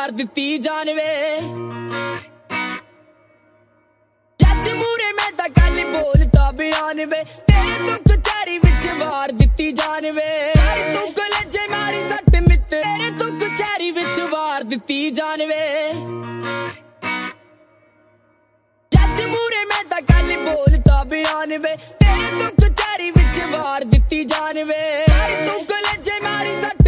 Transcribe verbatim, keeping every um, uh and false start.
ਵਾਰ ਦਿੱਤੀ ਜਾਨ ਵੇ ਜੱਜ ਮੂਰੇ ਮੈਂ ਤਾਂ ਗੱਲ ਬੋਲਦਾ ਬਿਆਨ ਵੇ ਤੇਰੇ ਤੋਂ ਕਚਹਿਰੀ ਵਿੱਚ ਵਾਰ ਦਿੱਤੀ ਜਾਨ ਵੇ ਤੂੰ ਕਲੇਜੇ ਮਾਰੀ ਸੱਟ ਮਿੱਤ ਤੇਰੇ ਤੋਂ ਕਚਹਿਰੀ ਵਿੱਚ ਵਾਰ ਦਿੱਤੀ ਜਾਨ ਵੇ ਜੱਜ ਮੂਰੇ ਮੈਂ ਤਾਂ ਗੱਲ ਬੋਲਦਾ ਬਿਆਨ ਵੇ ਤੇਰੇ ਤੋਂ ਕਚਹਿਰੀ ਵਿੱਚ ਵਾਰ ਦਿੱਤੀ ਜਾਨ ਵੇ ਤੂੰ ਕਲੇਜੇ ਮਾਰੀ ਸੱਟ